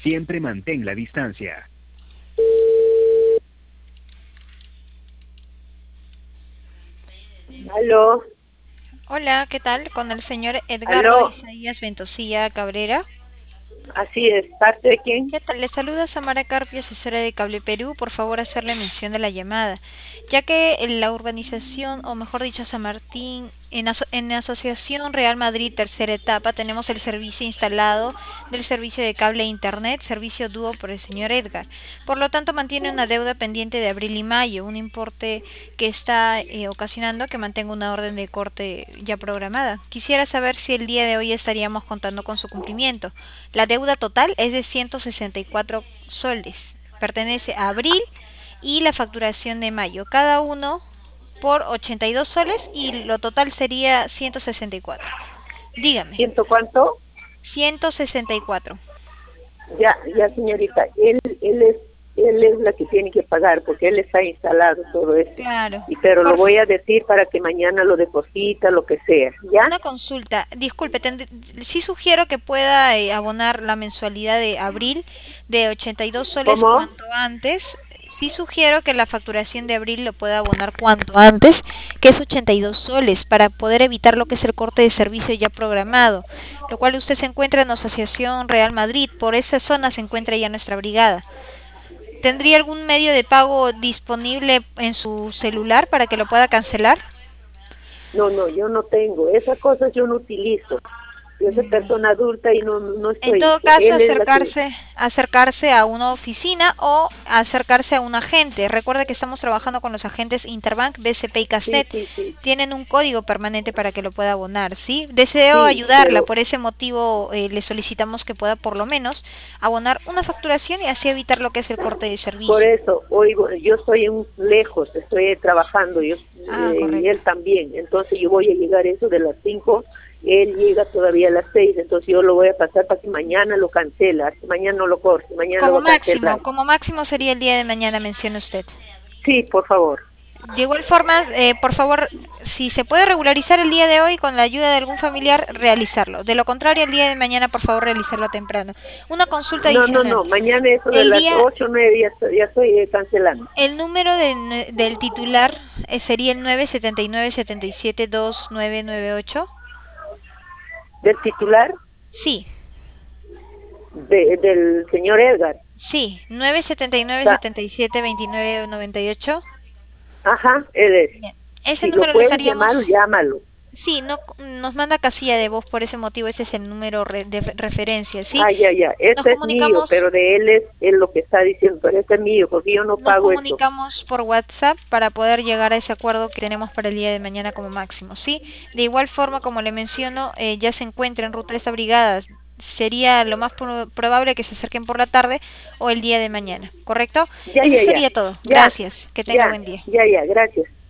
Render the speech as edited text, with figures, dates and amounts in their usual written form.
Siempre mantén la distancia. Aló, Hola, ¿qué tal? Con el señor Edgardo aló, Isaías Ventosilla Cabrera. así es, ¿parte de quién? ¿Qué tal? Le saluda Samara Carpio, asesora de Cable Perú. Por favor, hacerle mención de la llamada, ya que en la urbanización, o mejor dicho, San Martín, en Asociación Real Madrid Tercera Etapa, tenemos el servicio instalado del servicio de cable e internet, servicio dúo por el señor Edgar. Por lo tanto, mantiene una deuda pendiente de abril y mayo, un importe que está ocasionando que mantenga una orden de corte ya programada. Quisiera saber si el día de hoy estaríamos contando con su cumplimiento. La deuda total es de 164 soles. Pertenece a abril y la facturación de mayo. Cada uno por 82 soles y lo total sería 164. Dígame. ¿Ciento cuánto? 164. Ya, ya señorita, él es la que tiene que pagar porque él está instalado todo eso. Claro. Pero lo Por voy a decir para que mañana lo deposita, lo que sea, ¿ya? una consulta, disculpe, sí sugiero que pueda abonar la mensualidad de abril de 82 soles ¿Cómo? cuanto antes. Sí sugiero que la facturación de abril lo pueda abonar cuanto antes, que es 82 soles, para poder evitar lo que es el corte de servicio ya programado, lo cual usted se encuentra en Asociación Real Madrid, por esa zona se encuentra ya nuestra brigada. ¿Tendría algún medio de pago disponible en su celular para que lo pueda cancelar? No, no, yo no tengo, esas cosas yo no utilizo. Yo soy persona adulta y no En estoy. todo caso, Él es la que... acercarse a una oficina o acercarse a un agente. Recuerde que estamos trabajando con los agentes Interbank, BCP y Sí, Cassette. sí, sí, Tienen un código permanente para que lo pueda abonar, ¿sí? Deseo sí, ayudarla, pero por ese motivo le solicitamos que pueda por lo menos abonar una facturación y así evitar lo que es el corte de por servicio. eso, hoy yo estoy lejos, estoy trabajando, Ah, y correcto. él también, entonces yo voy a llegar eso de las 5, él llega todavía a las 6, entonces yo lo voy a pasar para que mañana lo cancela, mañana no lo corte, mañana lo va a cancelar. Como máximo sería el día de mañana, menciona usted. Sí, por favor. De igual forma, por favor, si se puede regularizar el día de hoy con la ayuda de algún familiar, realizarlo. De lo contrario, el día de mañana, por favor, realizarlo temprano. Una consulta No, no, adicional. no, mañana eso de El las día, 8 9 ya estoy cancelando. el número del titular sería el 979-77-2998. ¿Del titular? Sí, Del señor Edgar. sí, 979 Sa- 77 29 98. Ajá, él es. Bien. Ese Si lo número lo puedes estaríamos. llamar, llámalo. Sí, no, nos manda casilla de voz por ese motivo, ese es el número de referencia, ¿sí? Ah, ya, ya, Nos este es mío, comunicamos, pero de él es lo que está diciendo, pero este es mío, porque yo no nos pago eso. comunicamos por WhatsApp para poder llegar a ese acuerdo que tenemos para el día de mañana como máximo, ¿sí? De igual forma, como le menciono, ya se encuentra en ruta esta brigada. Sería lo más probable que se acerquen por la tarde o el día de mañana, ¿correcto? Ya, Eso ya, ya, sería todo. ya, Gracias. Que tenga ya, buen día. ya, ya, gracias.